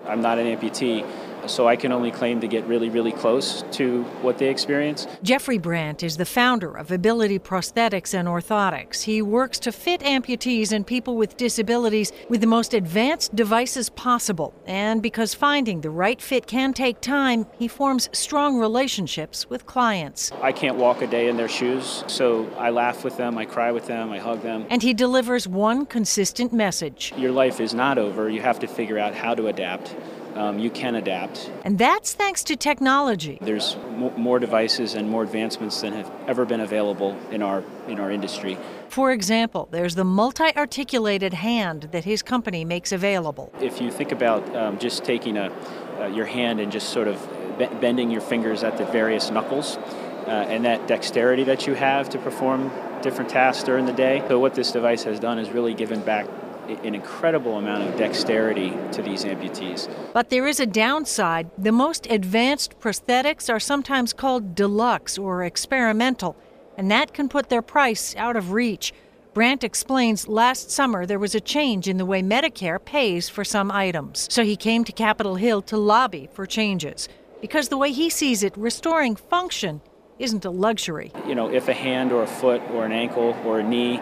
I'm not an amputee, so I can only claim to get really, really close to what they experience. Jeffrey Brandt is the founder of Ability Prosthetics and Orthotics. He works to fit amputees and people with disabilities with the most advanced devices possible. And because finding the right fit can take time, he forms strong relationships with clients. I can't walk a day in their shoes, so I laugh with them, I cry with them, I hug them. And he delivers one consistent message. Your life is not over. You have to figure out how to adapt. You can adapt. And that's thanks to technology. There's more devices and more advancements than have ever been available in our industry. For example, there's the multi-articulated hand that his company makes available. If you think about just taking your hand and just sort of bending your fingers at the various knuckles, and that dexterity that you have to perform different tasks during the day. So what this device has done is really given back an incredible amount of dexterity to these amputees. But there is a downside. The most advanced prosthetics are sometimes called deluxe or experimental, and that can put their price out of reach. Brandt explains last summer there was a change in the way Medicare pays for some items. So he came to Capitol Hill to lobby for changes, because the way he sees it, restoring function isn't a luxury. You know, if a hand or a foot or an ankle or a knee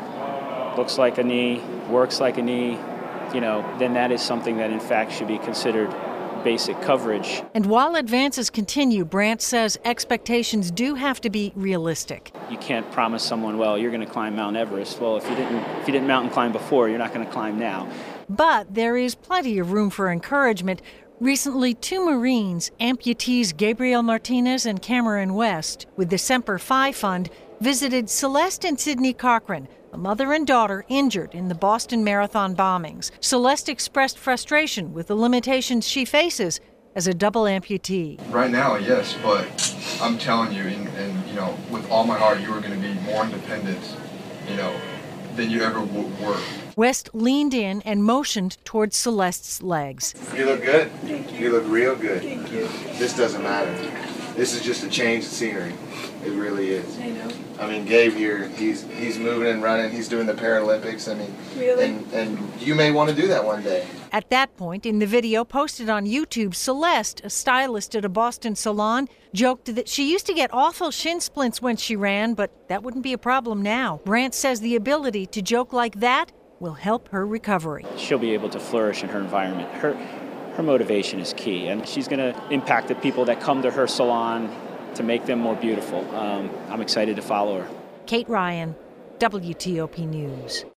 looks like a knee, works like a knee, then that is something that in fact should be considered basic coverage. And while advances continue, Brandt says expectations do have to be realistic. You can't promise someone, well, you're going to climb Mount Everest. Well, if you didn't mountain climb before, you're not going to climb now. But there is plenty of room for encouragement. Recently, two Marines, amputees Gabriel Martinez and Cameron West, with the Semper Fi Fund, visited Celeste and Sydney Cochran, a mother and daughter injured in the Boston Marathon bombings. Celeste expressed frustration with the limitations she faces as a double amputee. Right now, yes, but I'm telling you, and with all my heart, you are going to be more independent, than you ever were. West leaned in and motioned towards Celeste's legs. You look good. Thank you. You look real good. Thank you. This doesn't matter. This is just a change of scenery. It really is. I know. I mean, Gabe here, he's moving and running. He's doing the Paralympics. I mean, Really? and you may want to do that one day. At that point, in the video posted on YouTube, Celeste, a stylist at a Boston salon, joked that she used to get awful shin splints when she ran, but that wouldn't be a problem now. Brandt says the ability to joke like that will help her recovery. She'll be able to flourish in her environment. Her motivation is key, and she's going to impact the people that come to her salon to make them more beautiful. I'm excited to follow her. Kate Ryan, WTOP News.